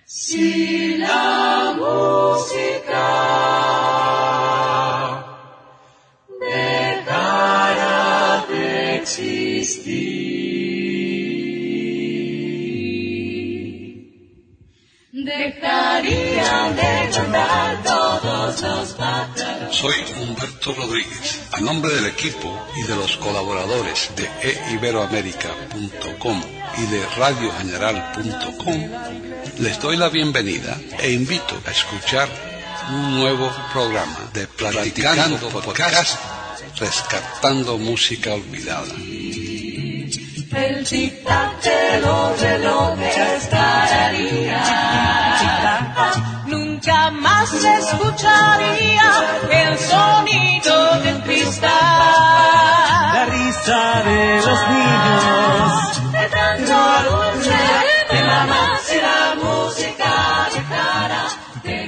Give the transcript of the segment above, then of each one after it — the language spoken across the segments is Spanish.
Si la música dejara de existir, dejarían de cantar todos los pájaros. Soy Humberto Rodríguez. A nombre del equipo y de los colaboradores de eiberoamerica.com y de radiogeneral.com, les doy la bienvenida e invito a escuchar un nuevo programa de Platicando Podcast, rescatando música olvidada. El tic-tac de los relojes pararía. Nunca más se escucharía el sonido del cristal. La risa de los niños. De tanto dulce de mamá, si la música dejara de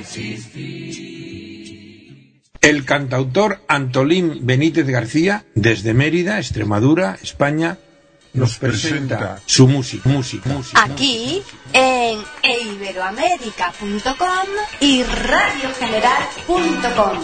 existir. El cantautor Antolín Benítez García, desde Mérida, Extremadura, España, nos presenta su música. Aquí en eiberoamerica.com y radiogeneral.com.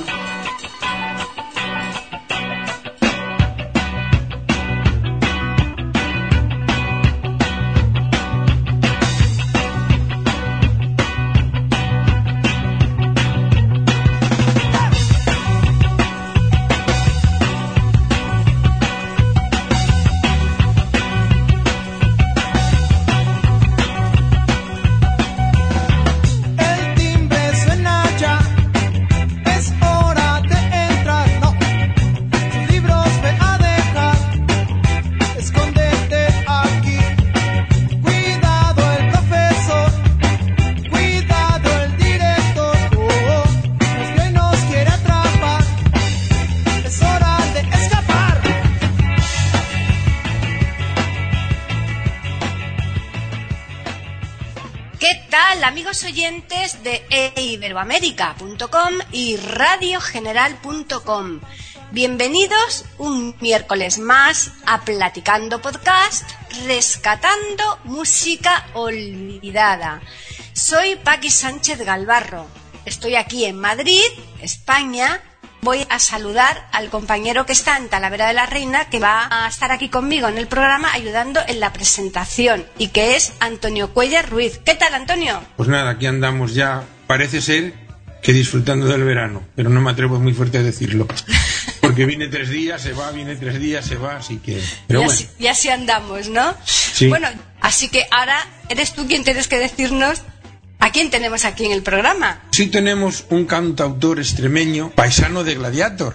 Amigos oyentes de eiberoamerica.com y radiogeneral.com, bienvenidos un miércoles más a Platicando Podcast, rescatando música olvidada. Soy Paqui Sánchez Galvarro, estoy aquí en Madrid, España. Voy a saludar al compañero que está en Talavera de la Reina, que va a estar aquí conmigo en el programa ayudando en la presentación, y que es Antonio Cuellar Ruiz. ¿Qué tal, Antonio? Pues nada, aquí andamos ya, parece ser que disfrutando del verano, pero no me atrevo muy fuerte a decirlo, porque viene 3 días, se va, viene 3 días, se va, así que... Pero bueno. Y así andamos, ¿no? Sí. Bueno, así que ahora eres tú quien tienes que decirnos ¿a quién tenemos aquí en el programa? Sí, tenemos un cantautor extremeño, paisano de Gladiator,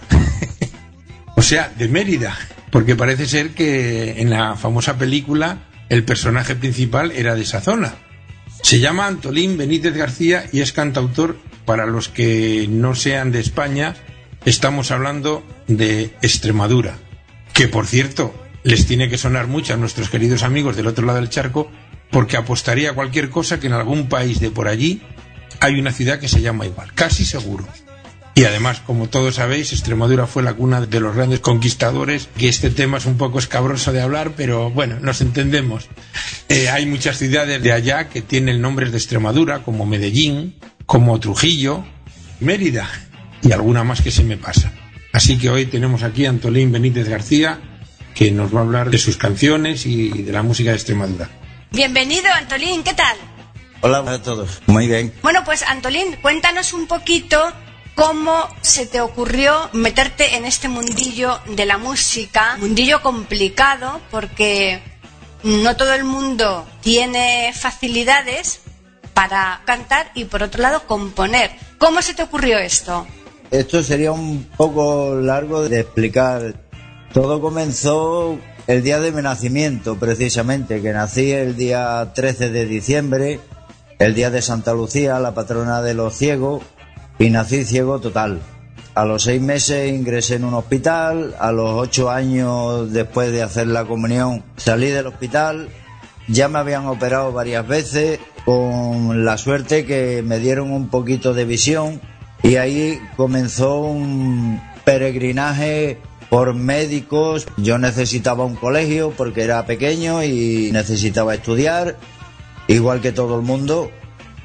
o sea, de Mérida, porque parece ser que en la famosa película el personaje principal era de esa zona. Se llama Antolín Benítez García y es cantautor. Para los que no sean de España, estamos hablando de Extremadura, que por cierto les tiene que sonar mucho a nuestros queridos amigos del otro lado del charco, porque apostaría a cualquier cosa que en algún país de por allí hay una ciudad que se llama igual, casi seguro. Y además, como todos sabéis, Extremadura fue la cuna de los grandes conquistadores, que este tema es un poco escabroso de hablar, pero bueno, nos entendemos. Hay muchas ciudades de allá que tienen nombres de Extremadura, como Medellín, como Trujillo, Mérida, y alguna más que se me pasa. Así que hoy tenemos aquí a Antolín Benítez García, que nos va a hablar de sus canciones y de la música de Extremadura. Bienvenido, Antolín, ¿qué tal? Hola a todos, muy bien. Bueno, pues Antolín, cuéntanos un poquito cómo se te ocurrió meterte en este mundillo de la música, mundillo complicado porque no todo el mundo tiene facilidades para cantar y por otro lado componer. ¿Cómo se te ocurrió esto? Esto sería un poco largo de explicar. Todo comenzó el día de mi nacimiento, precisamente, que nací el día 13 de diciembre, el día de Santa Lucía, la patrona de los ciegos, y nací ciego total. A los 6 meses ingresé en un hospital, a los 8 años después de hacer la comunión salí del hospital, ya me habían operado varias veces, con la suerte que me dieron un poquito de visión, y ahí comenzó un peregrinaje por médicos. Yo necesitaba un colegio porque era pequeño y necesitaba estudiar, igual que todo el mundo,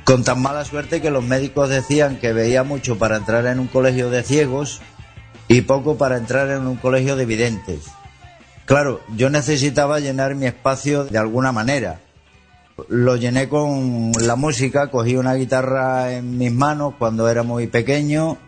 con tan mala suerte que los médicos decían que veía mucho para entrar en un colegio de ciegos y poco para entrar en un colegio de videntes. Claro, yo necesitaba llenar mi espacio de alguna manera. Lo llené con la música, cogí una guitarra en mis manos cuando era muy pequeño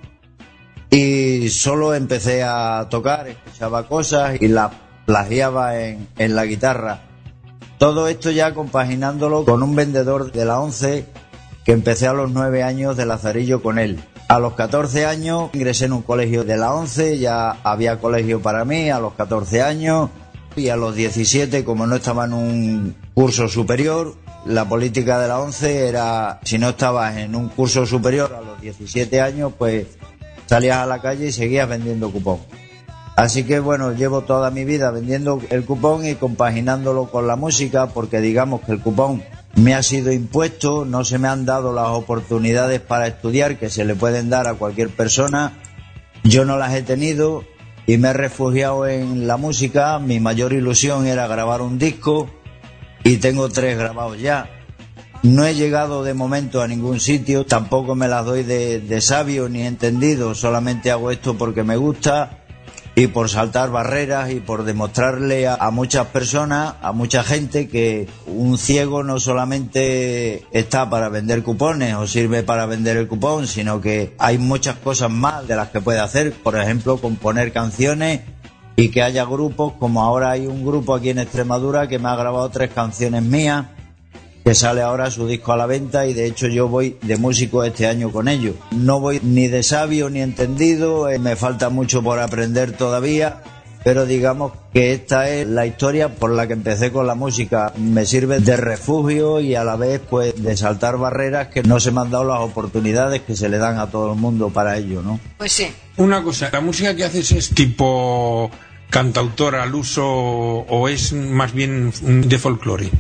y solo empecé a tocar, escuchaba cosas y las plagiaba en la guitarra. Todo esto ya compaginándolo con un vendedor de la ONCE que empecé a los 9 años de Lazarillo con él. A los 14 años ingresé en un colegio de la ONCE, ya había colegio para mí a los 14 años y a los 17, como no estaba en un curso superior, la política de la ONCE era, si no estabas en un curso superior a los 17 años, pues salías a la calle y seguías vendiendo cupón. Así que bueno, llevo toda mi vida vendiendo el cupón y compaginándolo con la música, porque digamos que el cupón me ha sido impuesto, no se me han dado las oportunidades para estudiar que se le pueden dar a cualquier persona, yo no las he tenido y me he refugiado en la música. Mi mayor ilusión era grabar un disco y tengo 3 grabados ya. No he llegado de momento a ningún sitio, tampoco me las doy de sabio ni entendido, solamente hago esto porque me gusta y por saltar barreras y por demostrarle a muchas personas, a mucha gente, que un ciego no solamente está para vender cupones o sirve para vender el cupón, sino que hay muchas cosas más de las que puede hacer, por ejemplo, componer canciones y que haya grupos, como ahora hay un grupo aquí en Extremadura que me ha grabado 3 canciones mías, que sale ahora su disco a la venta y de hecho yo voy de músico este año con ellos. No voy ni de sabio ni entendido, me falta mucho por aprender todavía, pero digamos que esta es la historia por la que empecé con la música. Me sirve de refugio y a la vez pues de saltar barreras que no se me han dado las oportunidades que se le dan a todo el mundo para ello, ¿no? Pues sí. Una cosa, ¿la música que haces es tipo cantautor al uso o es más bien de folclore?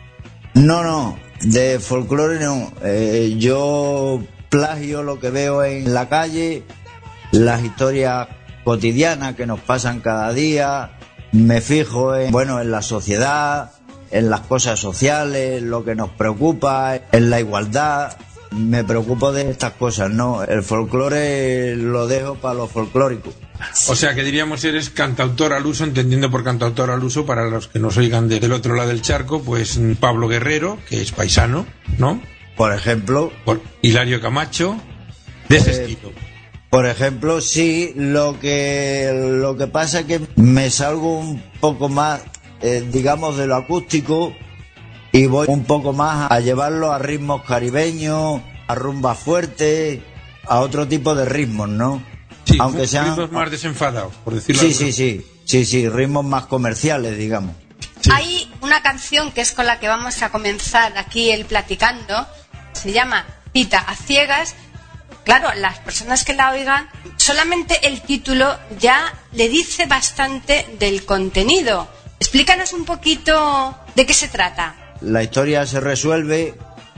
No, de folclore no. Yo plagio lo que veo en la calle, las historias cotidianas que nos pasan cada día, me fijo en la sociedad, en las cosas sociales, lo que nos preocupa, en la igualdad. Me preocupo de estas cosas, ¿no? El folclore lo dejo para los folclóricos. O sea que diríamos eres cantautor al uso, entendiendo por cantautor al uso, para los que nos oigan del otro lado del charco, pues Pablo Guerrero, que es paisano, ¿no? Por ejemplo. Por Hilario Camacho, de ese estilo. Por ejemplo, sí, lo que pasa es que me salgo un poco más, digamos, de lo acústico y voy un poco más a llevarlo a ritmos caribeños, a rumbas fuertes, a otro tipo de ritmos, ¿no? Sí, aunque sean ritmos más desenfadados, por decirlo así. Sí, ritmos más comerciales, digamos. Sí. Hay una canción que es con la que vamos a comenzar aquí el platicando, se llama Cita a ciegas. Claro, las personas que la oigan, solamente el título ya le dice bastante del contenido. Explícanos un poquito de qué se trata. La historia se resuelve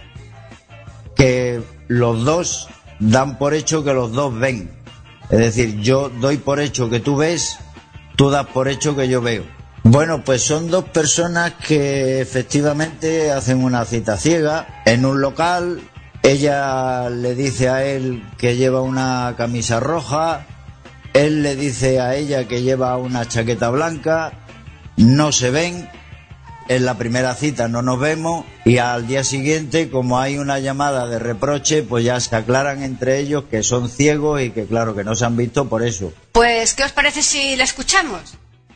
que los dos dan por hecho que los dos ven. Es decir, yo doy por hecho que tú ves, tú das por hecho que yo veo. Bueno, pues son 2 personas que efectivamente hacen una cita ciega en un local. Ella le dice a él que lleva una camisa roja, él le dice a ella que lleva una chaqueta blanca, no se ven. En la primera cita no nos vemos y al día siguiente, como hay una llamada de reproche, pues ya se aclaran entre ellos que son ciegos y que claro, que no se han visto por eso. Pues, ¿qué os parece si la escuchamos?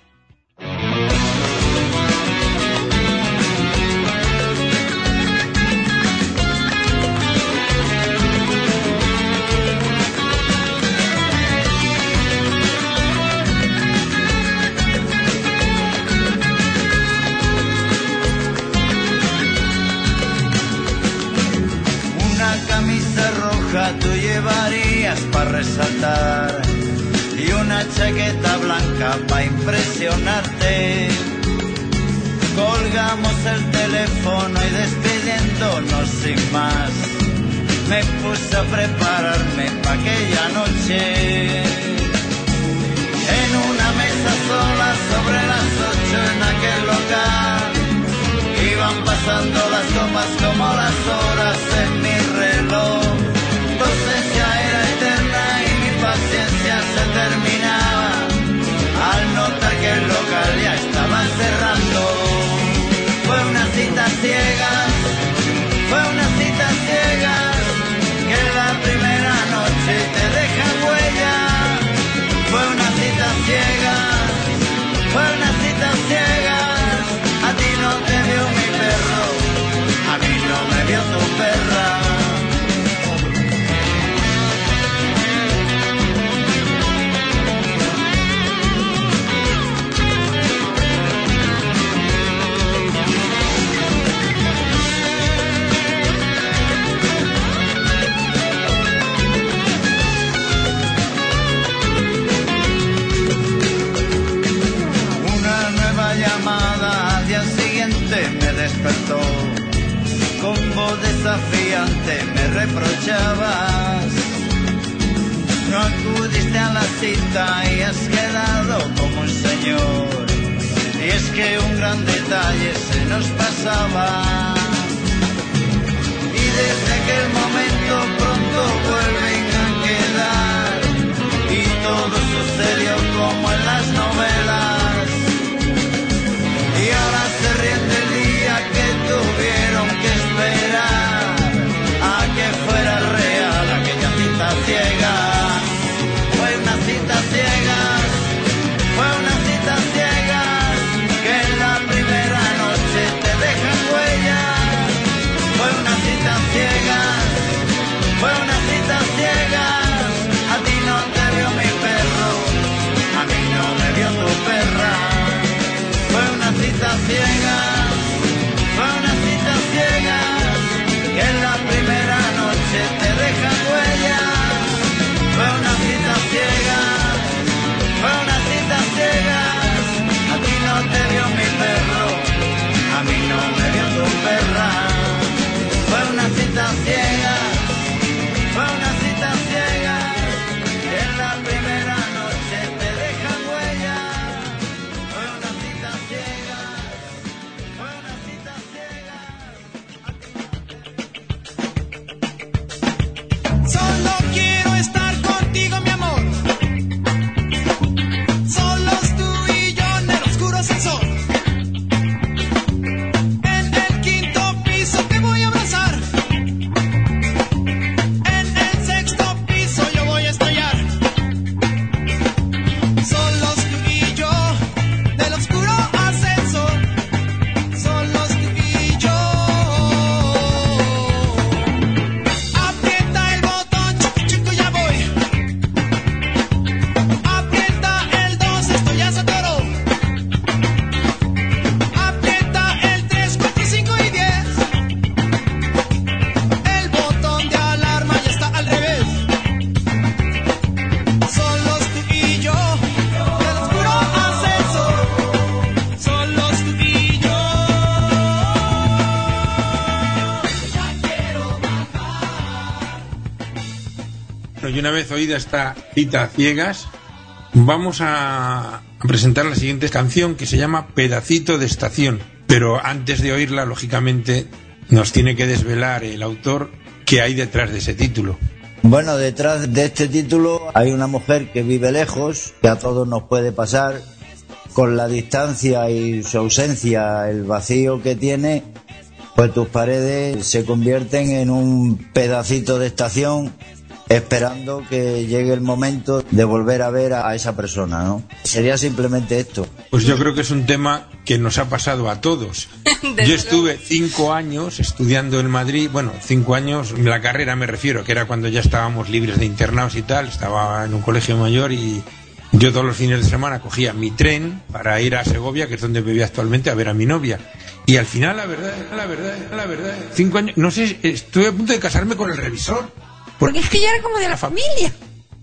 Tú llevarías para resaltar y una chaqueta blanca para impresionarte. Colgamos el teléfono y despidiéndonos sin más, me puse a prepararme para aquella noche. En una mesa sola sobre las 8 en aquel local, iban pasando las copas como las horas en mi reloj. con voz desafiante me reprochabas. No acudiste a la cita y has quedado como un señor. Y es que un gran detalle se nos pasaba. Y desde aquel momento pronto vuelven a quedar. Y todo sucedió como en las novelas. Y ahora se ríen del día que tuvieron que esperar a que fuera real aquella cita ciega. Fue una cita ciegas, fue una cita ciegas, que en la primera noche te dejan huellas. Fue una cita ciegas, fue una cita ciegas, a ti no te vio mi perro, a mí no me vio tu perra. Fue una cita ciegas, fue una cita ciegas, que en la primera noche te dejan huellas. Fue una cita ciegas, fue una cita ciegas, a ti no te vio mi perro, a mí no me vio tu perra. Fue una cita ciegas, fue una cita ciegas, que en la primera noche te dejan huellas. Fue una cita ciegas, fue una cita ciegas. Solo quiero estar contigo, mi amor. Solos tú y yo en el oscuro ascensor. En el quinto piso te voy a abrazar. En el sexto piso yo voy a estallar. Solos tú y yo del oscuro ascensor. Solos tú y yo. Aprieta el botón, chico, chico, ya voy. Aprieta el 2, esto ya se atoró. Aprieta el 3, 4, 5 y 10. El botón de alarma ya está al revés. Solos tú y yo del oscuro ascensor. Solos tú y yo. Bueno, y una vez oída esta cita ciegas, vamos a presentar la siguiente canción, que se llama Pedacito de Estación. Pero antes de oírla, lógicamente, nos tiene que desvelar el autor qué hay detrás de ese título. Bueno, detrás de este título hay una mujer que vive lejos, que a todos nos puede pasar, con la distancia y su ausencia, el vacío que tiene, pues tus paredes se convierten en un pedacito de estación, esperando que llegue el momento de volver a ver a esa persona, ¿no? Sería simplemente esto. Pues yo creo que es un tema que nos ha pasado a todos. Yo estuve 5 años estudiando en Madrid, bueno, 5 años, la carrera me refiero, que era cuando ya estábamos libres de internados y tal, estaba en un colegio mayor y yo todos los fines de semana cogía mi tren para ir a Segovia, que es donde vivía actualmente, a ver a mi novia. Y al final, la verdad, 5 años, no sé, estuve a punto de casarme con el revisor. Porque es que ya era como de la familia.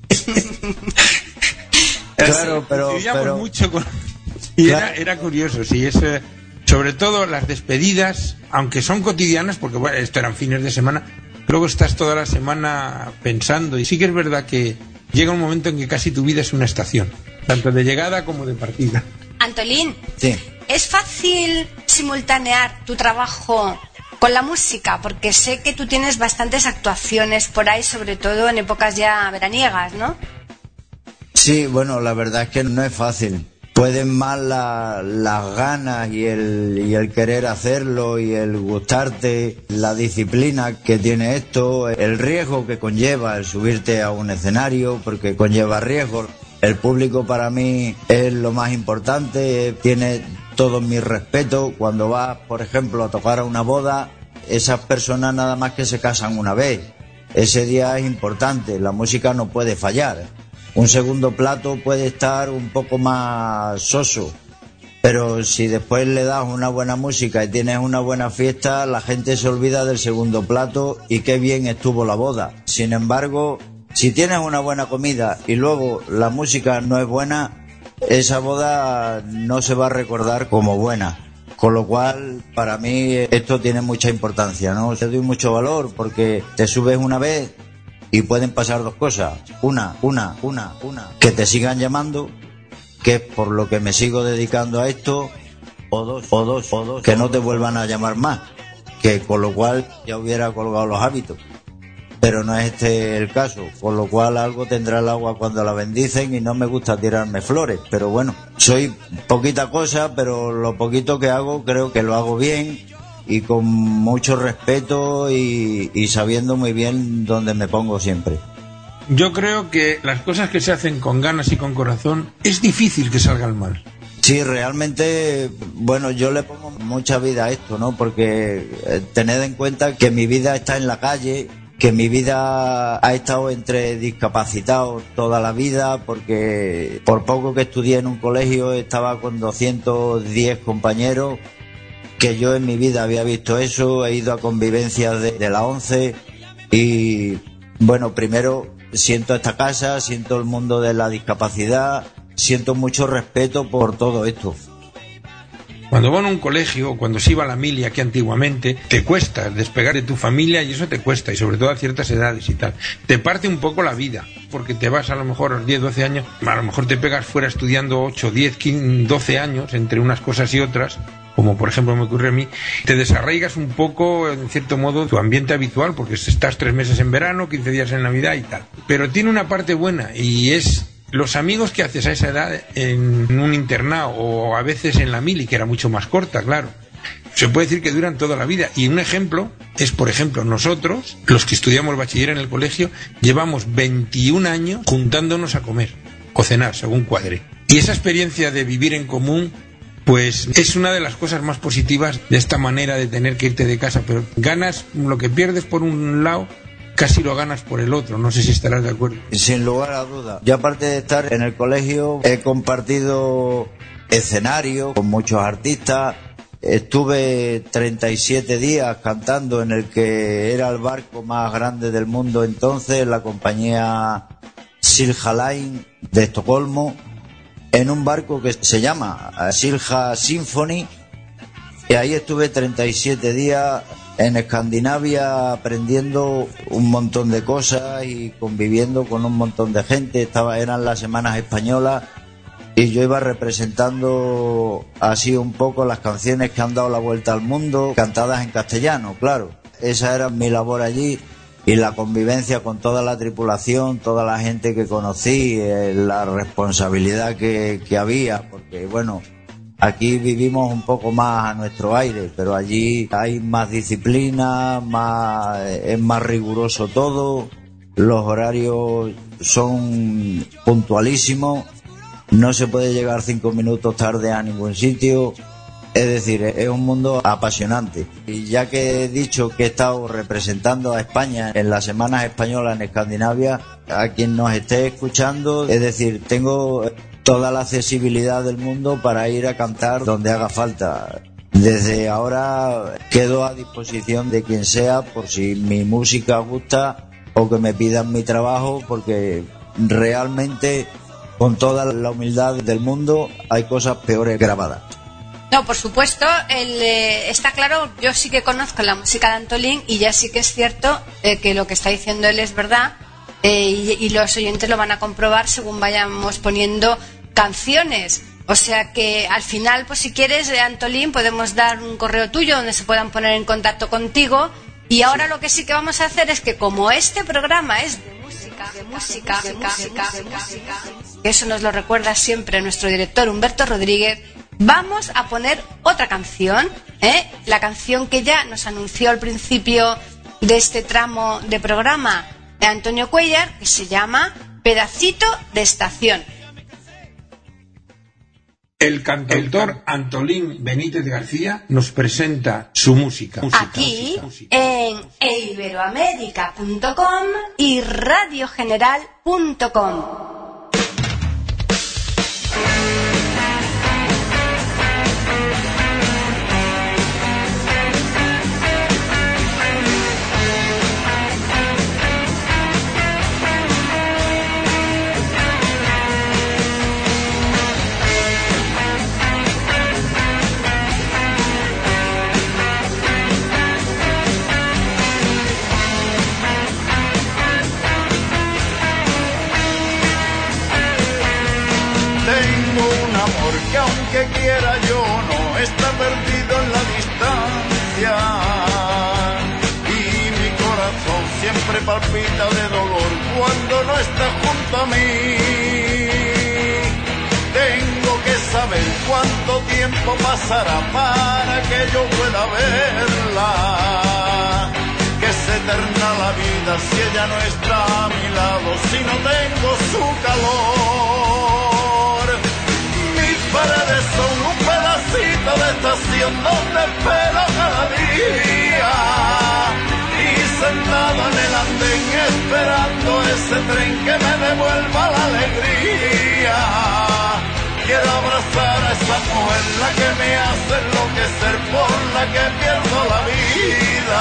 Claro, pero mucho con... Y claro. era curioso, sí, es, sobre todo las despedidas, aunque son cotidianas, porque bueno, esto eran fines de semana, luego estás toda la semana pensando, y sí que es verdad que llega un momento en que casi tu vida es una estación, tanto de llegada como de partida. Antolín, Sí. ¿es fácil simultanear tu trabajo con la música? Porque sé que tú tienes bastantes actuaciones por ahí, sobre todo en épocas ya veraniegas, ¿no? Sí, bueno, la verdad es que no es fácil. Pueden más las ganas y el querer hacerlo y el gustarte, la disciplina que tiene esto, el riesgo que conlleva el subirte a un escenario, porque conlleva riesgo. El público para mí es lo más importante, tiene todo mi respeto. Cuando vas, por ejemplo, a tocar a una boda, esas personas nada más que se casan una vez. Ese día es importante, la música no puede fallar. Un segundo plato puede estar un poco más soso, pero si después le das una buena música y tienes una buena fiesta, la gente se olvida del segundo plato y qué bien estuvo la boda. Sin embargo, si tienes una buena comida y luego la música no es buena, esa boda no se va a recordar como buena. Con lo cual, para mí, esto tiene mucha importancia, ¿no? Te doy mucho valor porque te subes una vez y pueden pasar dos cosas. Una, que te sigan llamando, que es por lo que me sigo dedicando a esto, o dos, que no te vuelvan a llamar más, que con lo cual ya hubiera colgado los hábitos. Pero no es este el caso, con lo cual algo tendrá el agua cuando la bendicen y no me gusta tirarme flores, pero bueno, soy poquita cosa, pero lo poquito que hago creo que lo hago bien y con mucho respeto y sabiendo muy bien dónde me pongo siempre. Yo creo que las cosas que se hacen con ganas y con corazón es difícil que salgan mal. Sí, realmente, bueno, yo le pongo mucha vida a esto, ¿no? Porque tened en cuenta que mi vida está en la calle, que mi vida ha estado entre discapacitados toda la vida, porque por poco que estudié en un colegio estaba con 210 compañeros, que yo en mi vida había visto eso, he ido a convivencias de la 11 y, bueno, primero siento esta casa, siento el mundo de la discapacidad, siento mucho respeto por todo esto. Cuando van a un colegio, cuando se iba a la mili aquí antiguamente, te cuesta despegar de tu familia y eso te cuesta, y sobre todo a ciertas edades y tal. Te parte un poco la vida, porque te vas a lo mejor a los 10, 12 años, a lo mejor te pegas fuera estudiando 8, 10, 15, 12 años entre unas cosas y otras, como por ejemplo me ocurre a mí, te desarraigas un poco, en cierto modo, tu ambiente habitual, porque estás 3 meses en verano, 15 días en Navidad y tal. Pero tiene una parte buena y es los amigos que haces a esa edad en un internado o a veces en la mili, que era mucho más corta, claro. Se puede decir que duran toda la vida. Y un ejemplo es, por ejemplo, nosotros, los que estudiamos bachiller en el colegio, llevamos 21 años juntándonos a comer o cenar, según cuadre. Y esa experiencia de vivir en común, pues es una de las cosas más positivas de esta manera de tener que irte de casa. Pero ganas lo que pierdes por un lado, casi lo ganas por el otro, no sé si estarás de acuerdo. Sin lugar a duda. Yo, aparte de estar en el colegio, he compartido escenario con muchos artistas. Estuve 37 días cantando en el que era el barco más grande del mundo entonces, la compañía Silja Line de Estocolmo, en un barco que se llama Silja Symphony, y ahí estuve 37 días en Escandinavia aprendiendo un montón de cosas y conviviendo con un montón de gente. Eran las semanas españolas y yo iba representando así un poco las canciones que han dado la vuelta al mundo, cantadas en castellano, claro. Esa era mi labor allí, y la convivencia con toda la tripulación, toda la gente que conocí, la responsabilidad que había, porque bueno, aquí vivimos un poco más a nuestro aire, pero allí hay más disciplina, es más riguroso todo, los horarios son puntualísimos, no se puede llegar 5 minutos tarde a ningún sitio. Es decir, es un mundo apasionante. Y ya que he dicho que he estado representando a España en las semanas españolas en Escandinavia, a quien nos esté escuchando, es decir, tengo toda la accesibilidad del mundo para ir a cantar donde haga falta. Desde ahora quedo a disposición de quien sea por si mi música gusta o que me pidan mi trabajo, porque realmente, con toda la humildad del mundo, hay cosas peores grabadas. No, por supuesto, está claro, yo sí que conozco la música de Antolín y ya sí que es cierto que lo que está diciendo él es verdad, y los oyentes lo van a comprobar según vayamos poniendo canciones. O sea que al final, pues si quieres, Antolín, podemos dar un correo tuyo donde se puedan poner en contacto contigo. Y ahora lo que sí que vamos a hacer es que, como este programa es de música, que eso nos lo recuerda siempre nuestro director Humberto Rodríguez, vamos a poner otra canción, la canción que ya nos anunció al principio de este tramo de programa de Antonio Cuellar, que se llama Pedacito de Estación. El cantautor Antolín Benítez García nos presenta su música. Aquí en iberoamerica.com y radiogeneral.com. desgracia. Y mi corazón siempre palpita de dolor cuando no está junto a mí. Tengo que saber cuánto tiempo pasará para que yo pueda verla. Que es eterna la vida si ella no está a mi lado, si no tengo su calor. Mis paredes son un pedacito de estación donde espero cada día. Y sentado en el andén esperando ese tren que me devuelva la alegría. Quiero abrazar a esa mujer, la que me hace enloquecer, por la que pierdo la vida.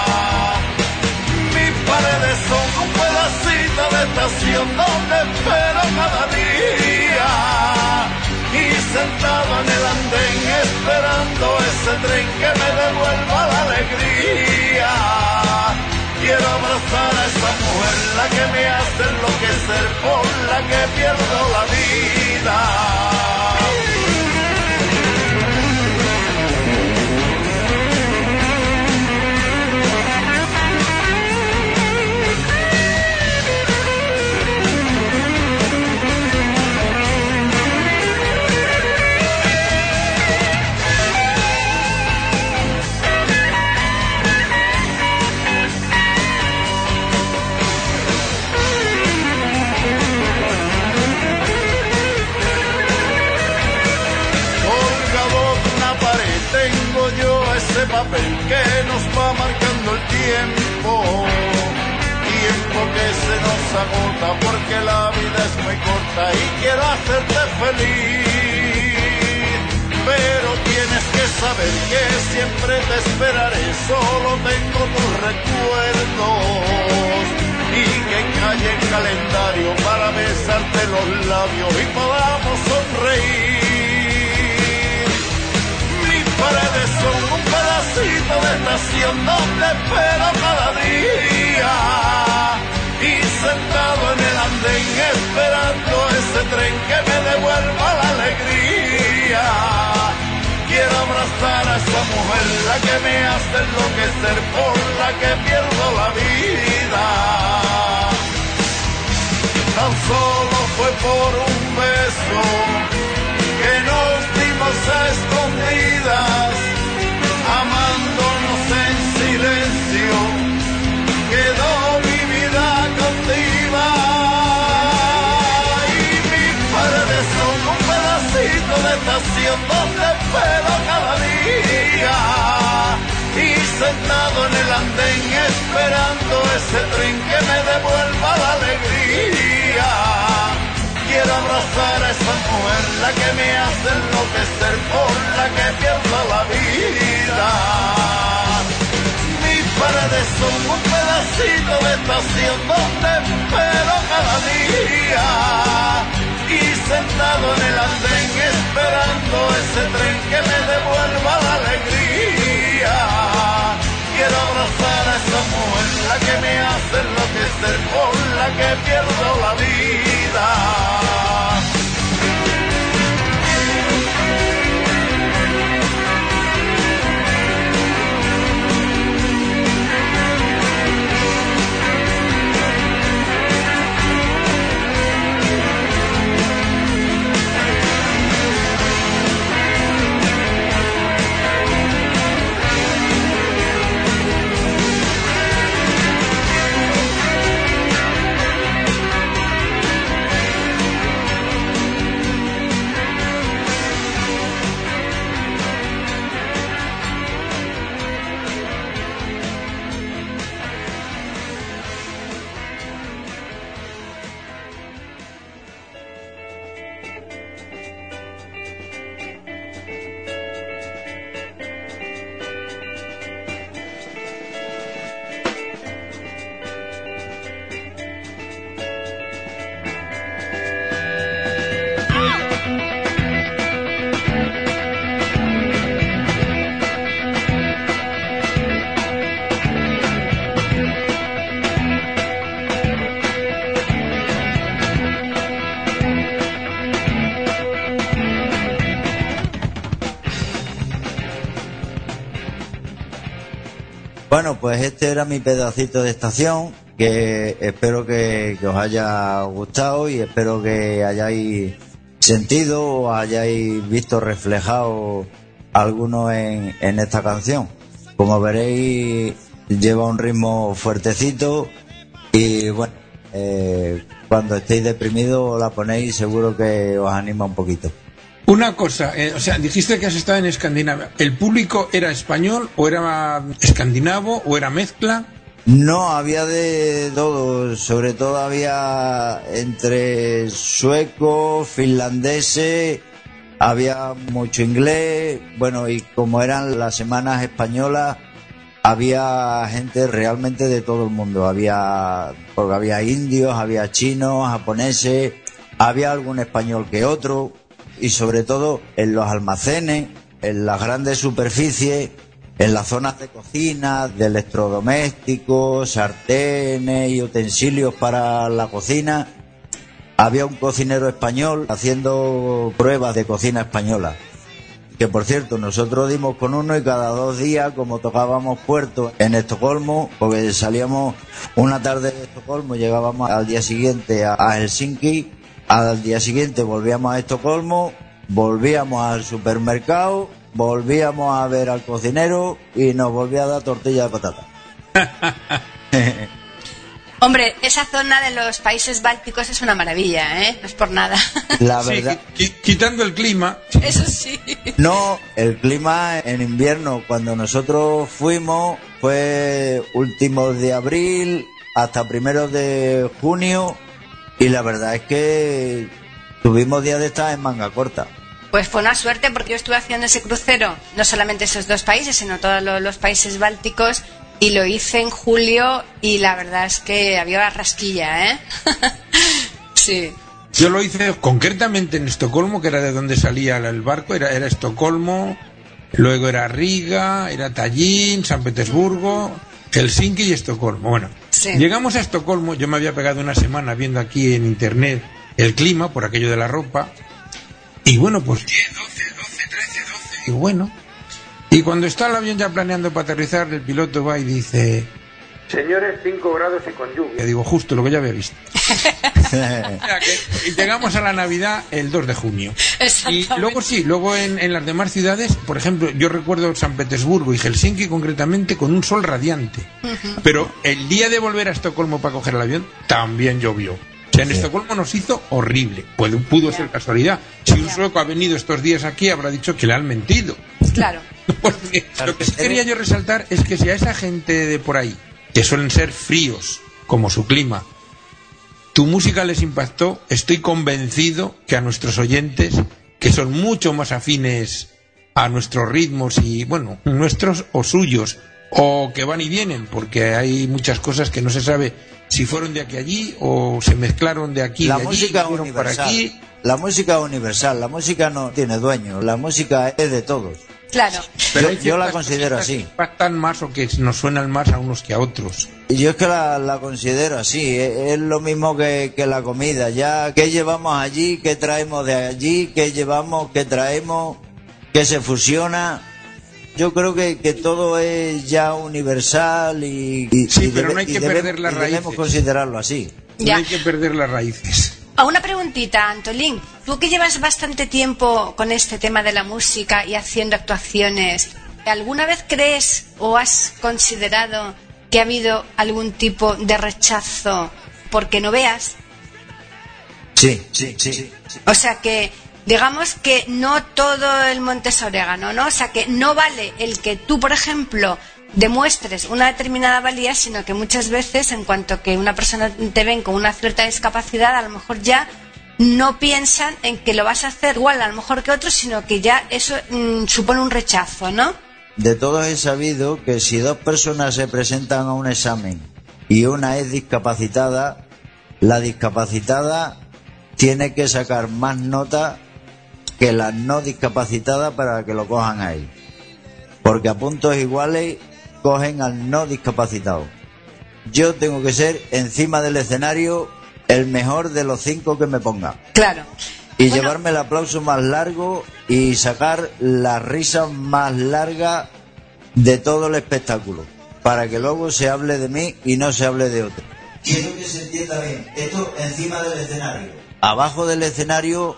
Mis paredes son un pedacito de estación donde espero cada día. Y sentado en el andén esperando ese tren que me devuelva la alegría. Quiero abrazar a esa mujer, la que me hace enloquecer, por la que pierdo la vida. Ese papel que nos va marcando el tiempo que se nos agota porque la vida es muy corta y quiero hacerte feliz. Pero tienes que saber que siempre te esperaré, solo tengo tus recuerdos. Y que calle el calendario para besarte los labios y podamos sonreír. Paredes son un pedacito de estación donde espero cada día. Y sentado en el andén esperando ese tren que me devuelva la alegría. Quiero abrazar a esa mujer, la que me hace enloquecer, por la que pierdo la vida. Tan solo fue por un beso que nos dimos a escondidas, amándonos en silencio, quedó mi vida cautiva. Y mis paredes son un pedacito de estación donde espero cada día. Y sentado en el andén esperando ese tren que me devuelva la alegría. Quiero abrazar a esa mujer, la que me hace enloquecer, por la que pierdo la vida. Mis paredes son un pedacito de estación donde espero cada día. Y sentado en el andén esperando ese tren que me devuelva la alegría. Quiero abrazar a esa mujer, la que me hace enloquecer, por la que pierdo la vida. Bueno, pues este era mi pedacito de estación, que espero que os haya gustado y espero que hayáis sentido o hayáis visto reflejado alguno en esta canción. Como veréis, lleva un ritmo fuertecito y bueno, cuando estéis deprimidos la ponéis, seguro que os anima un poquito. Una cosa, o sea, dijiste que has estado en Escandinavia. ¿El público era español o era escandinavo o era mezcla? No, había de todo, sobre todo había entre suecos, finlandeses, había mucho inglés, bueno, y como eran las semanas españolas, había gente realmente de todo el mundo, porque había indios, había chinos, japoneses, había algún español que otro, y sobre todo en los almacenes, en las grandes superficies, en las zonas de cocina, de electrodomésticos, sartenes y utensilios para la cocina, había un cocinero español haciendo pruebas de cocina española. Que por cierto, nosotros dimos con uno y cada 2 días, como tocábamos puerto en Estocolmo, porque salíamos una tarde de Estocolmo, llegábamos al día siguiente a Helsinki, al día siguiente volvíamos a Estocolmo, volvíamos al supermercado, volvíamos a ver al cocinero y nos volvía a dar tortilla de patata. Hombre, esa zona de los países bálticos es una maravilla, ¿eh? No es por nada. La verdad. Sí, quitando el clima. Eso sí. No, el clima en invierno, cuando nosotros fuimos, fue últimos de abril hasta primeros de junio, y la verdad es que tuvimos días de estar en manga corta. Pues fue una suerte, porque yo estuve haciendo ese crucero, no solamente esos 2 países, sino todos los países bálticos, y lo hice en julio, y la verdad es que había rasquilla, ¿eh? Sí. Yo lo hice concretamente en Estocolmo, que era de donde salía el barco, era Estocolmo, luego era Riga, era Tallinn, San Petersburgo, Helsinki y Estocolmo. Bueno, sí. Llegamos a Estocolmo, yo me había pegado una semana viendo aquí en internet el clima, por aquello de la ropa, y bueno, pues 10, 12, 13, 12, y bueno. Y cuando está el avión ya planeando para aterrizar, el piloto va y dice: señores, 5 grados y con lluvia. Digo, justo lo que ya había visto. Y llegamos a la Navidad el 2 de junio. Y luego en las demás ciudades, por ejemplo, yo recuerdo San Petersburgo y Helsinki concretamente con un sol radiante. Pero el día de volver a Estocolmo para coger el avión, también llovió. O sea, en Estocolmo nos hizo horrible. Pudo ser casualidad. Si un sueco ha venido estos días aquí, habrá dicho que le han mentido. Claro. Porque lo que sí quería yo resaltar es que si a esa gente de por ahí, que suelen ser fríos, como su clima, tu música les impactó, estoy convencido que a nuestros oyentes, que son mucho más afines a nuestros ritmos y, bueno, nuestros o suyos, o que van y vienen, porque hay muchas cosas que no se sabe si fueron de aquí a allí o se mezclaron de aquí la de música allí, fueron para aquí. La música es universal, la música no tiene dueño, la música es de todos. Claro. Pero yo la considero así. Que impactan más o que nos suenan más a unos que a otros. Y yo es que la considero así, es lo mismo que la comida. Ya, ¿qué llevamos allí? ¿Qué traemos de allí? ¿Qué llevamos? ¿Qué traemos? ¿Qué se fusiona? Yo creo que todo es ya universal pero no hay que perder las raíces. Debemos considerarlo así. No hay que perder las raíces. Una preguntita, Antolín. Tú que llevas bastante tiempo con este tema de la música y haciendo actuaciones, ¿alguna vez crees o has considerado que ha habido algún tipo de rechazo porque no veas? Sí. O sea que, digamos que no todo el monte es orégano, ¿no? O sea que no vale el que tú, por ejemplo, demuestres una determinada valía, sino que muchas veces, en cuanto que una persona te ven con una cierta discapacidad, a lo mejor ya no piensan en que lo vas a hacer igual a lo mejor que otros, sino que ya eso supone un rechazo, ¿no? De todos he sabido que si 2 personas se presentan a un examen y una es discapacitada, la discapacitada tiene que sacar más nota que la no discapacitada para que lo cojan a él. Porque a puntos iguales cogen al no discapacitado. Yo tengo que ser encima del escenario el mejor de los 5 que me ponga. Claro. Y llevarme el aplauso más largo y sacar la risa más larga de todo el espectáculo. para que luego se hable de mí y no se hable de otro. Quiero que se entienda bien, esto encima del escenario. Abajo del escenario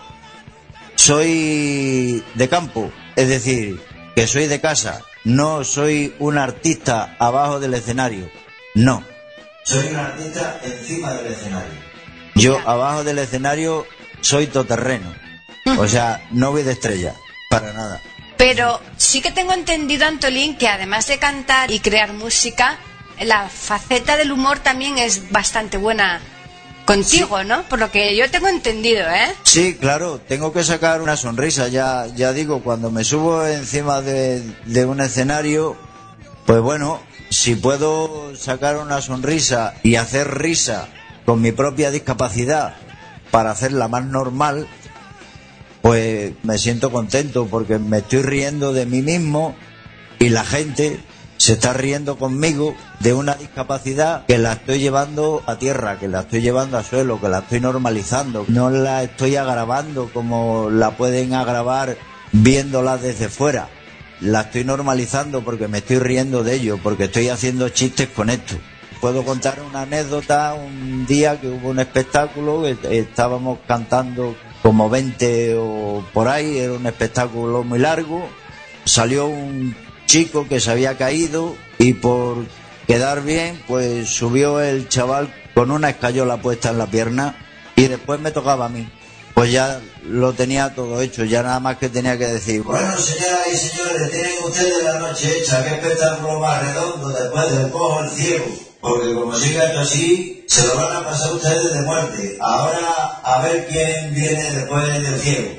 soy de campo, es decir, que soy de casa. No soy un artista abajo del escenario, no. Soy un artista encima del escenario. Yo abajo del escenario soy todoterreno, o sea, no voy de estrella, para nada. Pero sí que tengo entendido, Antolín, que además de cantar y crear música, la faceta del humor también es bastante buena contigo, sí. ¿No? Por lo que yo tengo entendido, ¿eh? Sí, claro, tengo que sacar una sonrisa, ya digo, cuando me subo encima de un escenario, pues bueno, si puedo sacar una sonrisa y hacer risa con mi propia discapacidad para hacerla más normal, pues me siento contento porque me estoy riendo de mí mismo y la gente se está riendo conmigo de una discapacidad que la estoy llevando a tierra, que la estoy llevando a suelo, que la estoy normalizando. No la estoy agravando como la pueden agravar viéndola desde fuera. La estoy normalizando porque me estoy riendo de ello, porque estoy haciendo chistes con esto. Puedo contar una anécdota, un día que hubo un espectáculo, estábamos cantando como 20 o por ahí, era un espectáculo muy largo, salió un chico que se había caído y por quedar bien pues subió el chaval con una escayola puesta en la pierna y después me tocaba a mí. Pues ya lo tenía todo hecho, ya nada más que tenía que decir: bueno, señoras y señores, tienen ustedes la noche hecha, qué espectáculo más redondo después del cojo el ciego, porque como siga esto así, se lo van a pasar ustedes de muerte. Ahora a ver quién viene después del ciego.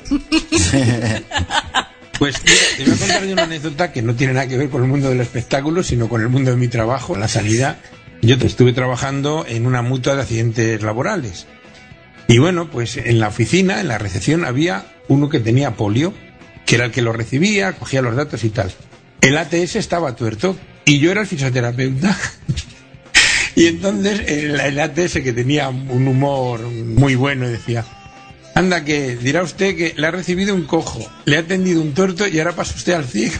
Pues mira, te voy a contar de una anécdota que no tiene nada que ver con el mundo del espectáculo, sino con el mundo de mi trabajo, la sanidad. Yo estuve trabajando en una mutua de accidentes laborales. Y bueno, pues en la oficina, en la recepción, había uno que tenía polio, que era el que lo recibía, cogía los datos y tal. El ATS estaba tuerto y yo era el fisioterapeuta. Y entonces el ATS, que tenía un humor muy bueno, decía: anda, que dirá usted que le ha recibido un cojo, le ha atendido un tuerto y ahora pasa usted al ciego.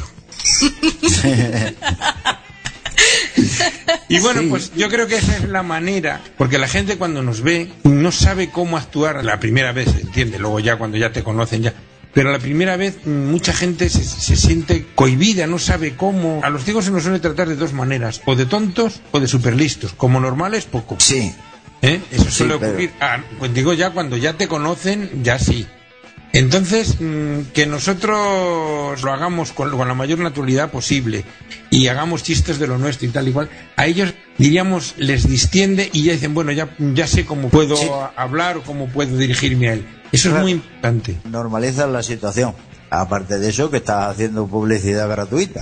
Y bueno, sí. Pues yo creo que esa es la manera, porque la gente cuando nos ve no sabe cómo actuar la primera vez, ¿entiende? Luego ya cuando ya te conocen ya. Pero la primera vez mucha gente se siente cohibida, no sabe cómo. A los ciegos se nos suele tratar de dos maneras, o de tontos o de superlistos. Como normales, poco. Sí. Eso suele ocurrir. Pues digo, ya cuando ya te conocen, ya sí. Entonces, que nosotros lo hagamos con la mayor naturalidad posible y hagamos chistes de lo nuestro y tal igual, a ellos, diríamos, les distiende y ya dicen: bueno, ya sé cómo puedo hablar o cómo puedo dirigirme a él. Eso es muy importante. Normalizas la situación. Aparte de eso, que estás haciendo publicidad gratuita.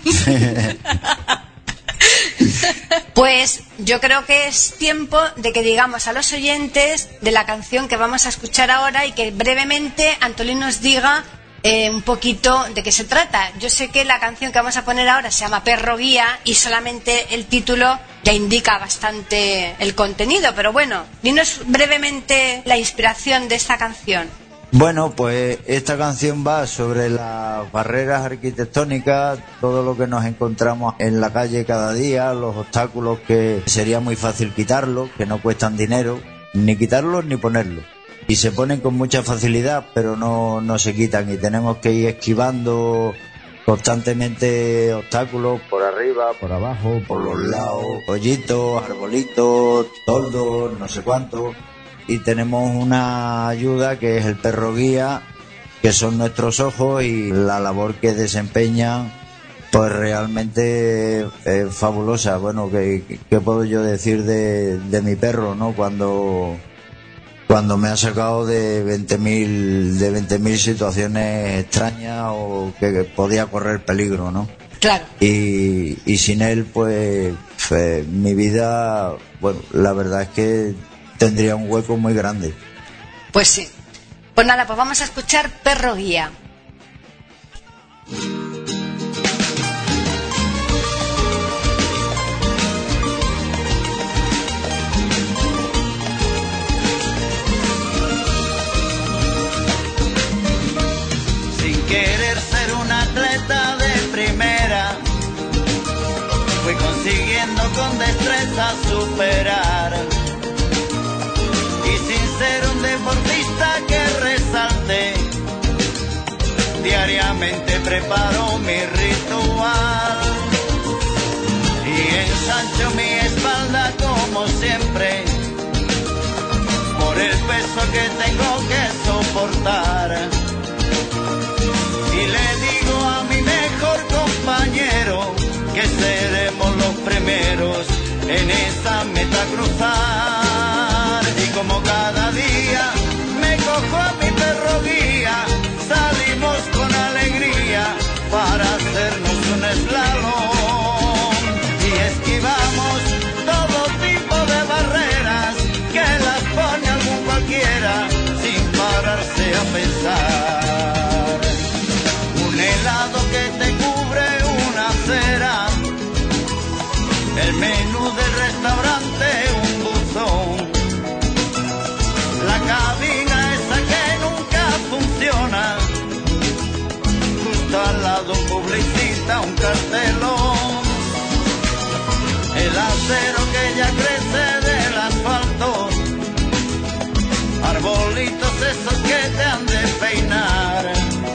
Pues yo creo que es tiempo de que digamos a los oyentes de la canción que vamos a escuchar ahora y que brevemente Antolín nos diga un poquito de qué se trata. Yo sé que la canción que vamos a poner ahora se llama Perro Guía y solamente el título ya indica bastante el contenido, pero bueno, dinos brevemente la inspiración de esta canción. Bueno, pues esta canción va sobre las barreras arquitectónicas, todo lo que nos encontramos en la calle cada día, los obstáculos que sería muy fácil quitarlos, que no cuestan dinero, ni quitarlos ni ponerlos. Y se ponen con mucha facilidad, pero no se quitan y tenemos que ir esquivando constantemente obstáculos por arriba, por abajo, por los lados, hoyitos, arbolitos, toldos, no sé cuánto. Y tenemos una ayuda que es el perro guía, que son nuestros ojos, y la labor que desempeñan pues realmente es fabulosa. Bueno, ¿qué puedo yo decir de mi perro, no? Cuando me ha sacado de 20.000 situaciones extrañas o que podía correr peligro, ¿no? Claro. Y sin él, pues mi vida, bueno, la verdad es que tendría un hueco muy grande. Pues sí. Pues nada, pues vamos a escuchar Perro Guía. Sin querer ser un atleta de primera, fui consiguiendo con destreza superar. Y sin ser un deportista que resalte, diariamente preparo mi ritual. Y ensancho mi espalda como siempre, por el peso que tengo que soportar. Y le digo a mi mejor compañero que seremos los primeros en esa meta cruzar. Y como cada día me cojo a mi perro guía, salimos con alegría para hacernos un slalom. Y esquivamos todo tipo de barreras que las pone algún cualquiera sin pararse a pensar. Un helado que te cubre una acera, el menú del restaurante un buzón, la cabina esa que nunca funciona, justo al lado publicita un cartelón, el acero que ya crece del asfalto, arbolitos esos que te han de peinar,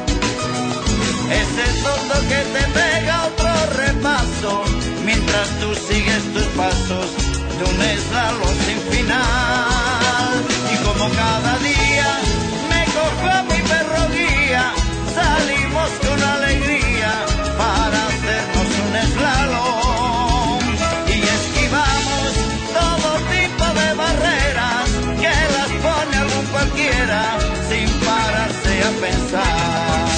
ese todo que te pega otro repaso, mientras tú sigues tus pasos de un slalom sin final. Y como cada día me cojo a mi perro guía, salimos con alegría para hacernos un slalom. Y esquivamos todo tipo de barreras que las pone algún cualquiera sin pararse a pensar.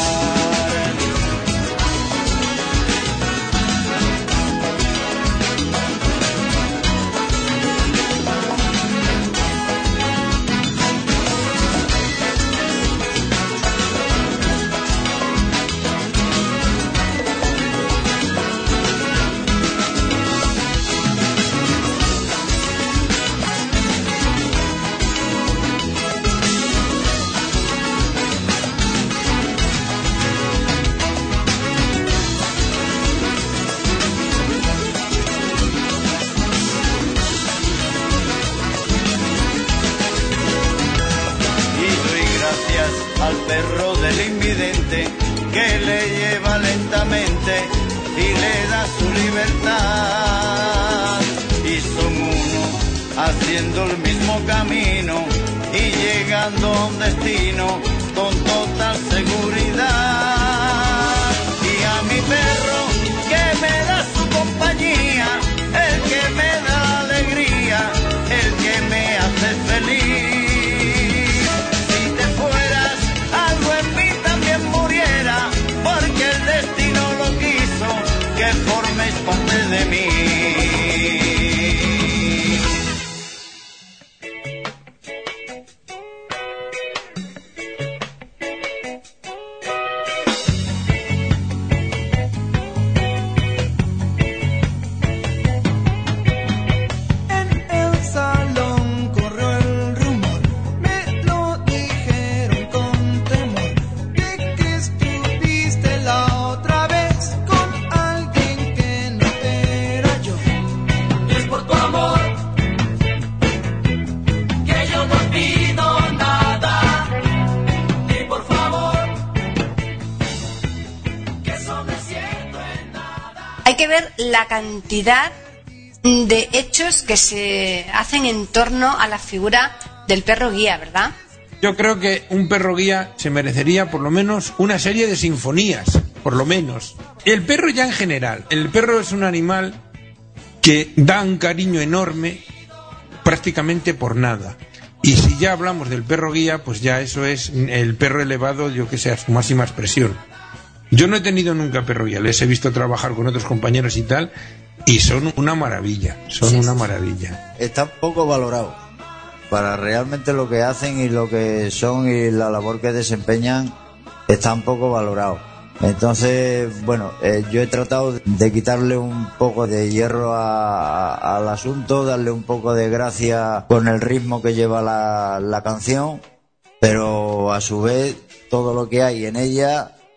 Al perro del invidente que le lleva lentamente y le da su libertad. Y son uno haciendo el mismo camino y llegando a un destino con total seguridad. Y a mi perro que me da su compañía, el que me da alegría, el que me hace feliz. Porque el destino lo quiso que formes parte de mí. Hay que ver la cantidad de hechos que se hacen en torno a la figura del perro guía, ¿verdad? Yo creo que un perro guía se merecería por lo menos una serie de sinfonías, por lo menos. El perro ya en general. El perro es un animal que da un cariño enorme prácticamente por nada. Y si ya hablamos del perro guía, pues ya eso es el perro elevado, yo que sé, a su máxima expresión. Yo no he tenido nunca perro guía, les he visto trabajar con otros compañeros y tal, y son una maravilla, una maravilla. Está poco valorado para realmente lo que hacen y lo que son y la labor que desempeñan, está un poco valorado. Entonces, bueno, yo he tratado de quitarle un poco de hierro al asunto, darle un poco de gracia con el ritmo que lleva la canción, pero a su vez todo lo que hay en ella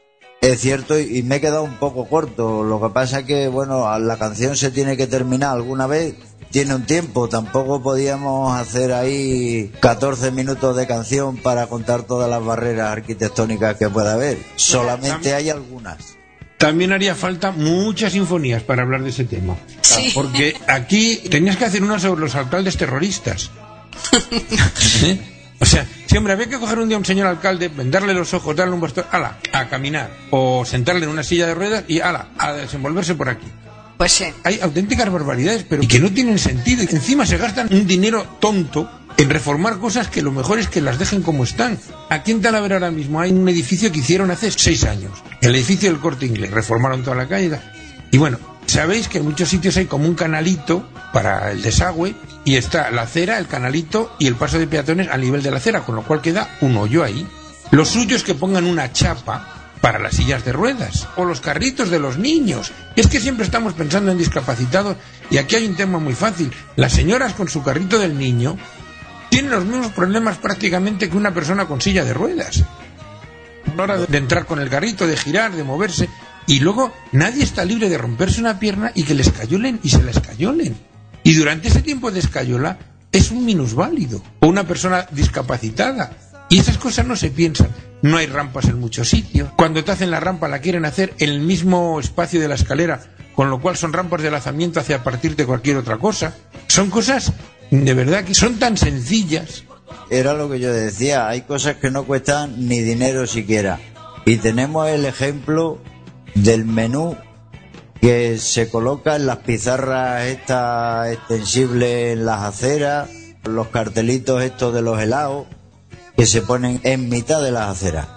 Es cierto, y me he quedado un poco corto. Lo que pasa es que, bueno, la canción se tiene que terminar alguna vez. Tiene un tiempo, tampoco podíamos hacer ahí 14 minutos de canción para contar todas las barreras arquitectónicas que pueda haber. Solamente hay algunas. También haría falta muchas sinfonías para hablar de ese tema. Sí. Porque aquí tenías que hacer una sobre los alcaldes terroristas. ¿Eh? O sea, si hombre, había que coger un día a un señor alcalde, vendarle los ojos, darle un bastón, ala, a caminar, o sentarle en una silla de ruedas y ala, a desenvolverse por aquí. Pues sí. Hay auténticas barbaridades, pero y que no tienen sentido. Y encima se gastan un dinero tonto en reformar cosas que lo mejor es que las dejen como están. Aquí en Talavera ahora mismo hay un edificio que hicieron hace 6 años. El edificio del Corte Inglés. Reformaron toda la calle. Y bueno, sabéis que en muchos sitios hay como un canalito para el desagüe y está la acera, el canalito y el paso de peatones al nivel de la acera, con lo cual queda un hoyo ahí. Lo suyo es que pongan una chapa para las sillas de ruedas o los carritos de los niños. Y es que siempre estamos pensando en discapacitados y aquí hay un tema muy fácil. Las señoras con su carrito del niño tienen los mismos problemas prácticamente que una persona con silla de ruedas. A la hora de entrar con el carrito, de girar, de moverse. Y luego nadie está libre de romperse una pierna y que le escayolen y se la escayolen. Y durante ese tiempo de escayola es un minusválido o una persona discapacitada. Y esas cosas no se piensan. No hay rampas en muchos sitios. Cuando te hacen la rampa la quieren hacer en el mismo espacio de la escalera, con lo cual son rampas de lanzamiento hacia partirte cualquier otra cosa. Son cosas, de verdad, que son tan sencillas. Era lo que yo decía, hay cosas que no cuestan ni dinero siquiera. Y tenemos el ejemplo del menú que se coloca en las pizarras estas extensibles en las aceras, los cartelitos estos de los helados que se ponen en mitad de las aceras,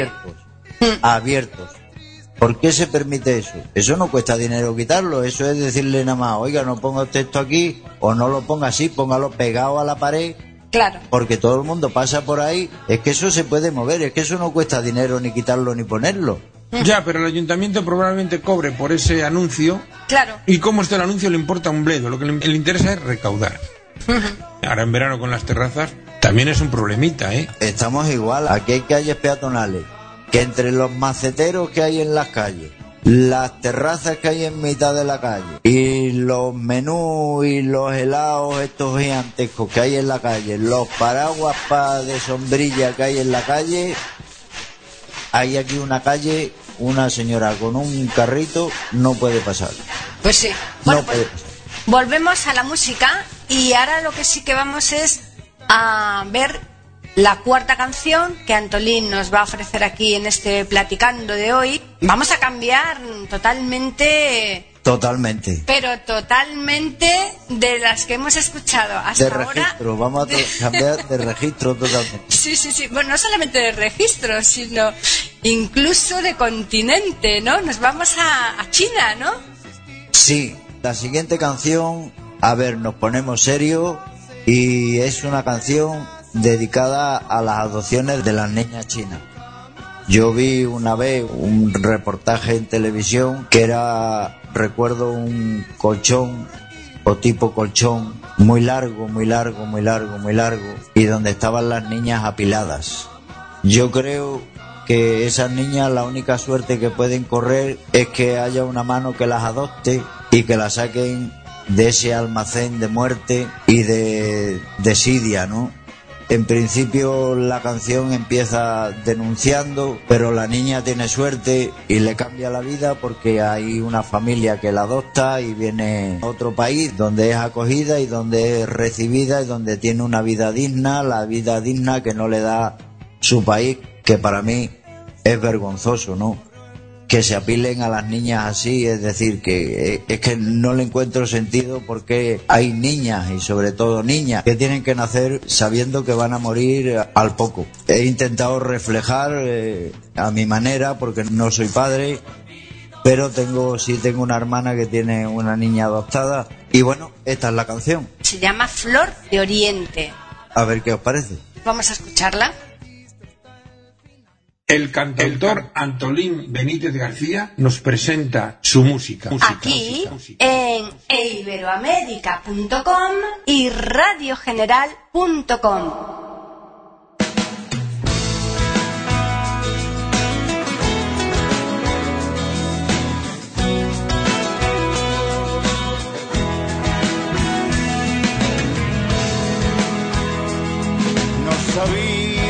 abiertos. ¿Por qué se permite eso? Eso no cuesta dinero quitarlo, eso es decirle nada más, oiga, no ponga usted esto aquí, o no lo ponga así, póngalo pegado a la pared. Claro. Porque todo el mundo pasa por ahí, es que eso se puede mover, es que eso no cuesta dinero ni quitarlo ni ponerlo. Ya, pero el ayuntamiento probablemente cobre por ese anuncio. Claro. Y como está el anuncio le importa un bledo, lo que le interesa es recaudar. Ahora en verano con las terrazas también es un problemita, ¿eh? Estamos igual, aquí hay calles peatonales, que entre los maceteros que hay en las calles, las terrazas que hay en mitad de la calle y los menús y los helados estos gigantescos que hay en la calle, los paraguas de sombrilla que hay en la calle, hay aquí una calle, una señora con un carrito no puede pasar. Pues sí. Bueno, no puede pues, pasar. Volvemos a la música y ahora lo que sí que vamos es a ver la cuarta canción que Antolín nos va a ofrecer aquí en este Platicando de hoy. Vamos a cambiar totalmente, pero totalmente de las que hemos escuchado hasta de ahora. Registro, vamos a cambiar de registro totalmente. Sí. Bueno, no solamente de registro, sino incluso de continente, ¿no? Nos vamos a China, ¿no? Sí, la siguiente canción, a ver, nos ponemos serios y es una canción dedicada a las adopciones de las niñas chinas. Yo vi una vez un reportaje en televisión que era, recuerdo, un colchón o tipo colchón muy largo y donde estaban las niñas apiladas. Yo creo que esas niñas la única suerte que pueden correr es que haya una mano que las adopte y que las saquen de ese almacén de muerte y de desidia, ¿no? En principio la canción empieza denunciando, pero la niña tiene suerte y le cambia la vida porque hay una familia que la adopta y viene a otro país donde es acogida y donde es recibida y donde tiene una vida digna, la vida digna que no le da su país, que para mí es vergonzoso, ¿no? Que se apilen a las niñas así, es decir, que es que no le encuentro sentido porque hay niñas y sobre todo niñas que tienen que nacer sabiendo que van a morir al poco. He intentado reflejar a mi manera porque no soy padre, pero tengo una hermana que tiene una niña adoptada y bueno, esta es la canción. Se llama Flor de Oriente. A ver qué os parece. Vamos a escucharla. El cantautor Antolín Benítez García nos presenta su música. Aquí en iberoamerica.com y radiogeneral.com.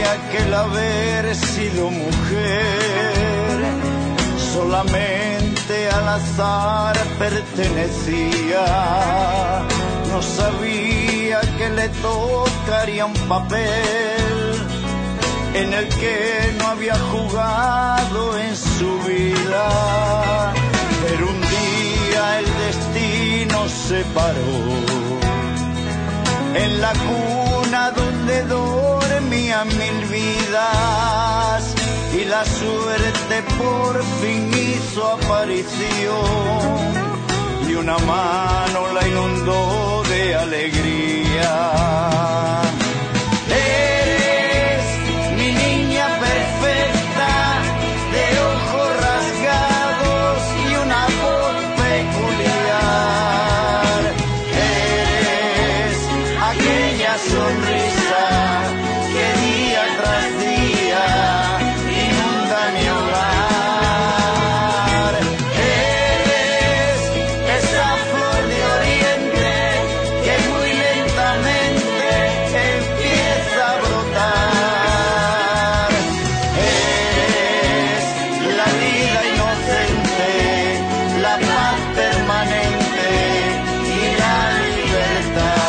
sabía que el haber sido mujer solamente al azar pertenecía. No sabía que le tocaría un papel en el que no había jugado en su vida. Pero un día el destino se paró en la cuna donde dormían 1000 vidas, y la suerte por fin hizo aparición y una mano la inundó de alegría. Eres mi niña perfecta, de ojos rasgados y una voz peculiar. Eres aquella sonrisa que día tras día inunda mi hogar. Eres esa flor de oriente que muy lentamente empieza a brotar. Eres la vida inocente, la paz permanente y la libertad.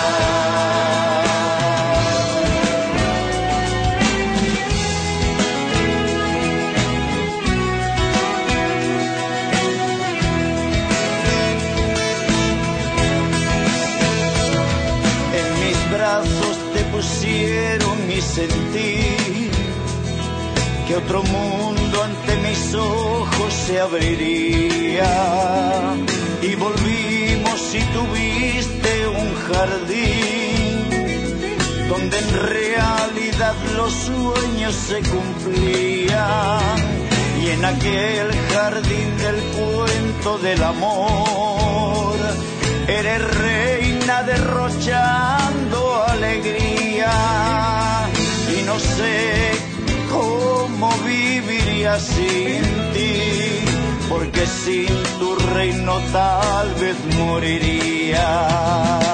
En mis brazos te pusieron mi sentir, que otro mundo ante mis ojos se abriría, y volvimos y tuviste un jardín donde en realidad los sueños se cumplían, y en aquel jardín del cuento del amor eres reina derrochando alegría, y no sé cómo viviría sin ti, porque sin tu reino tal vez moriría.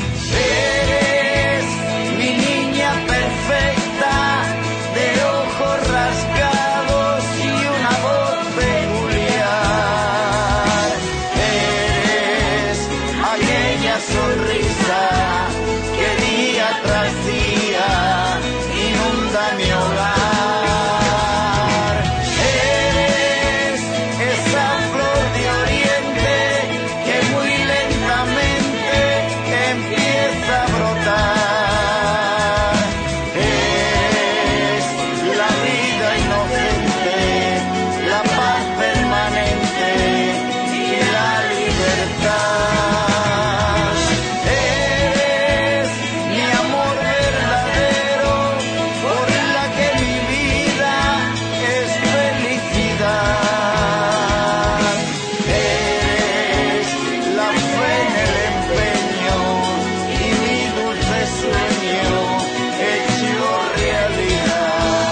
Eres mi niña perfecta, de ojos rasgados y una voz peculiar. Eres aquella sonrisa que día tras día inunda mi hogar. Eres esa flor de oriente que muy lentamente empieza a brotar. Eres la vida inocente, la paz permanente y la libertad. Eres mi amor verdadero, por la que mi vida es felicidad. Eres la fe en el empeño y mi dulce sueño hecho realidad.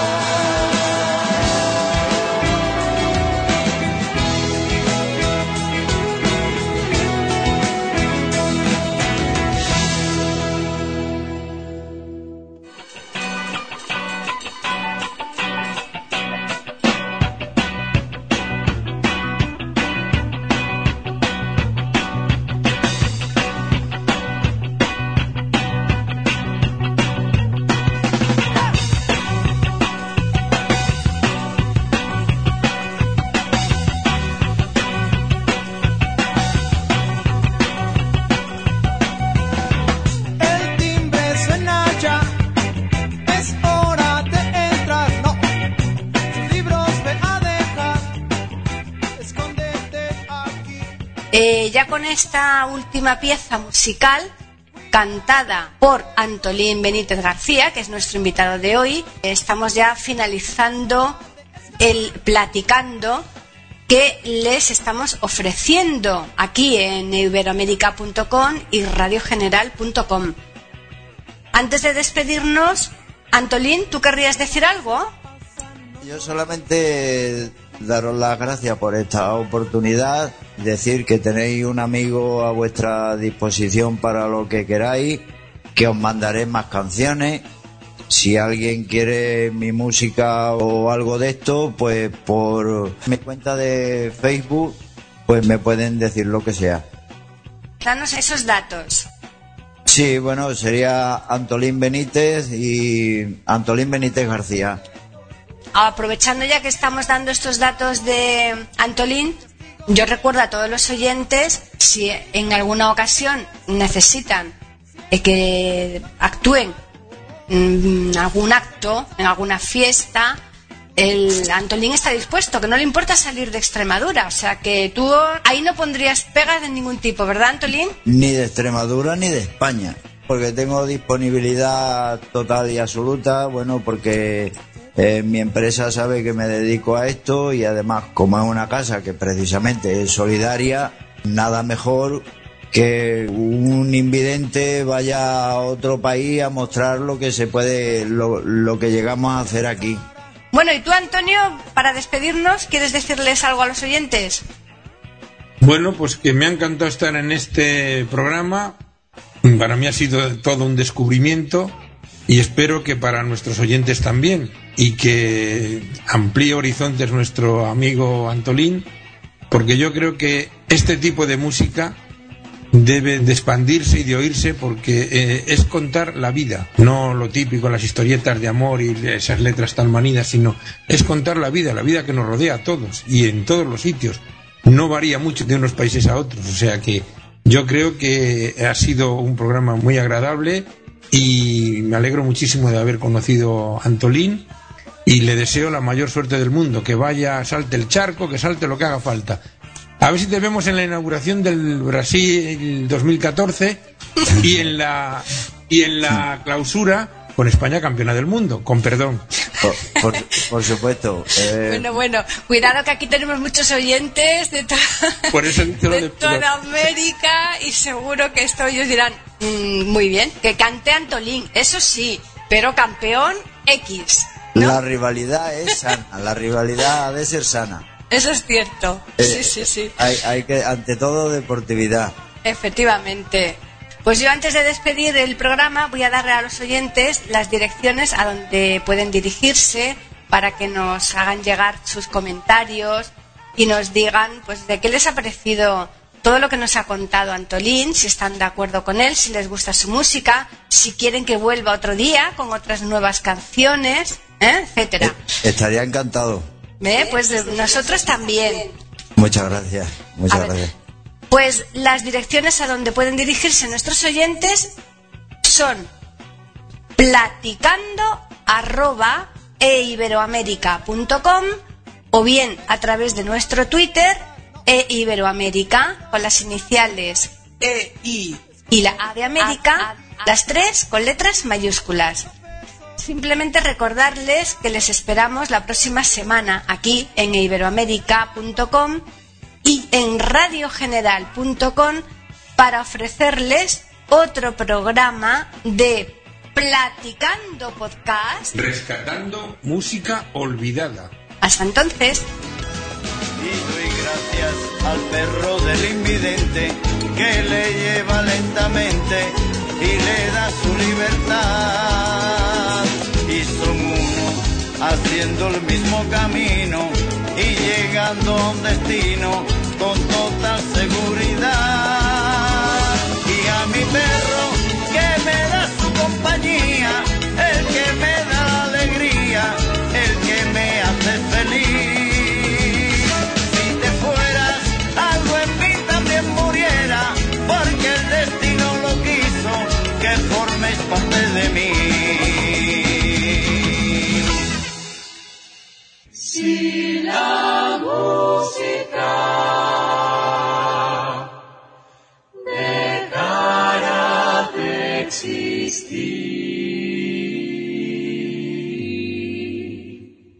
El timbre suena ya, es hora de entrar. No, tus libros ve a dejar, escóndete aquí. Ya con esta última pieza musical, cantada por Antolín Benítez García, que es nuestro invitado de hoy, estamos ya finalizando el platicando que les estamos ofreciendo aquí en iberoamerica.com y radiogeneral.com. Antes de despedirnos, Antolín, ¿tú querrías decir algo? Yo solamente daros las gracias por esta oportunidad, decir que tenéis un amigo a vuestra disposición para lo que queráis, que os mandaré más canciones, Si alguien quiere mi música o algo de esto, pues por mi cuenta de Facebook, pues me pueden decir lo que sea. Danos esos datos. Sí, bueno, sería Antolín Benítez y Antolín Benítez García. Aprovechando ya que estamos dando estos datos de Antolín, yo recuerdo a todos los oyentes, si en alguna ocasión necesitan que actúen en algún acto, en alguna fiesta, el Antolín está dispuesto, que no le importa salir de Extremadura. O sea que tú ahí no pondrías pegas de ningún tipo, ¿verdad, Antolín? Ni de Extremadura ni de España, porque tengo disponibilidad total y absoluta, bueno, porque mi empresa sabe que me dedico a esto y además, como es una casa que precisamente es solidaria, nada mejor que un invidente vaya a otro país a mostrar lo que se puede, lo que llegamos a hacer aquí. Bueno, y tú, Antonio, para despedirnos, ¿quieres decirles algo a los oyentes? Bueno, pues que me ha encantado estar en este programa. Para mí ha sido todo un descubrimiento y espero que para nuestros oyentes también, y que amplíe horizontes nuestro amigo Antolín, porque yo creo que este tipo de música debe de expandirse y de oírse, porque es contar la vida, no lo típico, las historietas de amor y esas letras tan manidas, sino es contar la vida que nos rodea a todos y en todos los sitios. No varía mucho de unos países a otros, o sea que yo creo que ha sido un programa muy agradable y me alegro muchísimo de haber conocido a Antolín y le deseo la mayor suerte del mundo, que vaya, salte el charco, que salte lo que haga falta. A ver si te vemos en la inauguración del Brasil 2014 y en la clausura con España campeona del mundo, con perdón. Por supuesto. Bueno, cuidado que aquí tenemos muchos oyentes de, Por eso de toda América y seguro que esto ellos dirán, muy bien, que cante Antolín, eso sí, pero campeón X, ¿no? La rivalidad es sana, la rivalidad ha de ser sana. Eso es cierto, sí. Hay que, ante todo, deportividad. Efectivamente. Pues yo, antes de despedir el programa, voy a darle a los oyentes las direcciones a donde pueden dirigirse para que nos hagan llegar sus comentarios y nos digan pues de qué les ha parecido todo lo que nos ha contado Antolín, si están de acuerdo con él, si les gusta su música, si quieren que vuelva otro día con otras nuevas canciones, etcétera. Estaría encantado. Pues nosotros también. Muchas gracias. Pues las direcciones a donde pueden dirigirse nuestros oyentes son platicando@eiberoamerica.com o bien a través de nuestro Twitter eiberoamerica con las iniciales EI y la A de América, las tres con letras mayúsculas. Simplemente recordarles que les esperamos la próxima semana aquí en eiberoamerica.com y en radiogeneral.com para ofrecerles otro programa de Platicando Podcast, rescatando música olvidada. Hasta entonces. Y doy gracias al perro del invidente que le lleva lentamente y le da su libertad. Y son uno haciendo el mismo camino y llegando a un destino con total seguridad. Y a mi perro que me da su compañía, el que me da la alegría, el que me hace feliz. Si te fueras, algo en mí también muriera, porque el destino lo quiso que formes parte de mí. Si la música dejara de existir,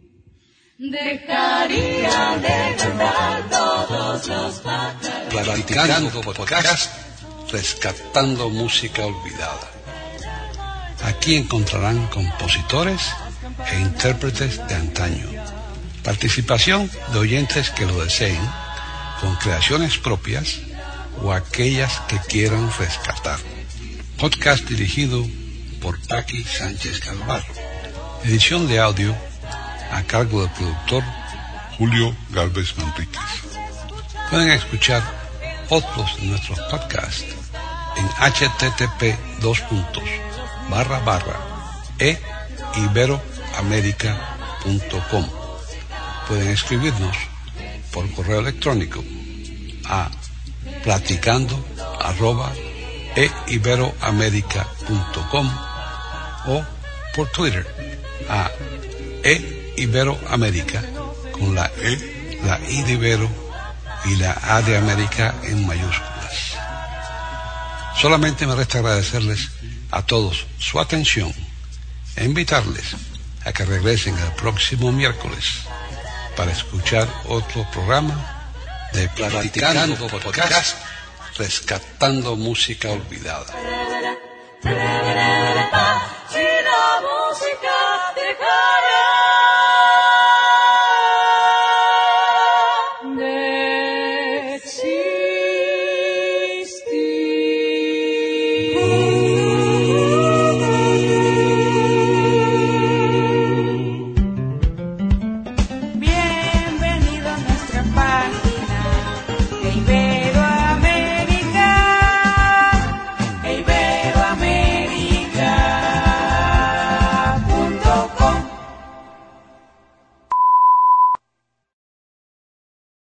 dejaría de cantar todos los pájaros. Platicando Podcast, rescatando música olvidada. Aquí encontrarán compositores e intérpretes de antaño. Participación de oyentes que lo deseen, con creaciones propias o aquellas que quieran rescatar. Podcast dirigido por Paqui Sánchez Calvarro. Edición de audio a cargo del productor Julio Galvez Manríquez. Pueden escuchar otros de nuestros podcasts en http://eiberoamerica.com. Pueden escribirnos por correo electrónico a platicando@eiberoamerica.com o por Twitter a eiberoamerica con la E, la I de Ibero y la A de América en mayúsculas. Solamente me resta agradecerles a todos su atención e invitarles a que regresen el próximo miércoles para escuchar otro programa de Platicando Podcast, rescatando música olvidada. Si la música dejara de Bienvenido a nuestra página de